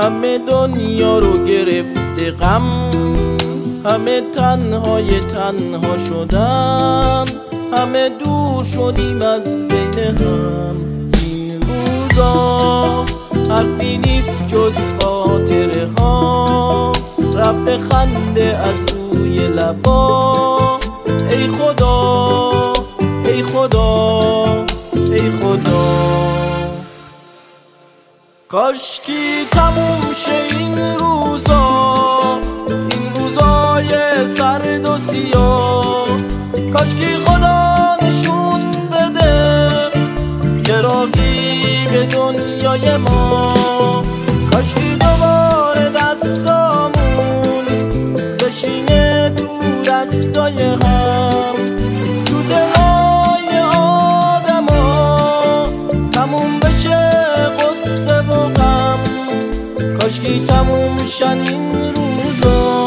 همه دنیا رو گرفته غم، همه تنهای تنها شدن، همه دور شدیم از بین هم. این روزا حرفی نیست جز خاطره ها، رفته خنده از روی لبا. ای خدا ای خدا ای خدا، کاشکی تموم شه این روزا، این روزای سرد و سیاه. کاشکی خدا نشون بده یه راهی به دنیای ما. کاشکی دوباره دستامون بشینه تو دستای هم، تو دلای آدما تموم بشه غصه و غم. کاشکی تموم شن این روزا.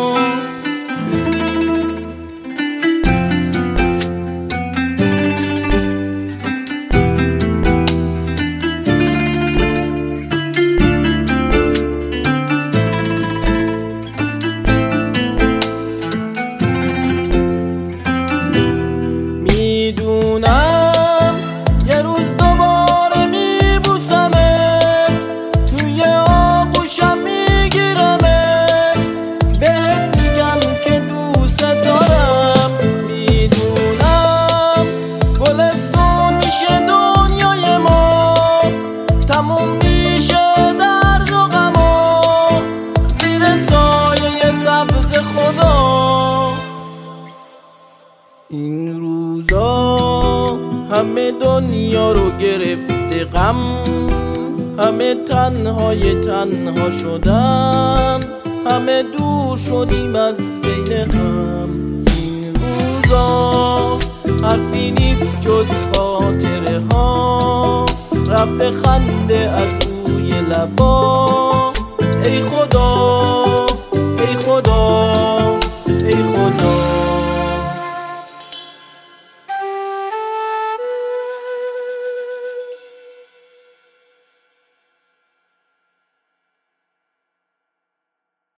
میدونم یه روز دوباره میبوسمت، توی آغوشم میگیرمت، بهت میگم که دوست دارم. میدونم گلستون میشه دنیای ما، تموم میشه درد و غما، زیر سایه سبز خدا. این روزا همه دنیا رو گرفته غم، همه تنهای تنها شدن، همه دور شدیم از بین هم. این روزا حرفی نیست جز خاطره ها، رفته خنده از روی لبا. ای خدا ای خدا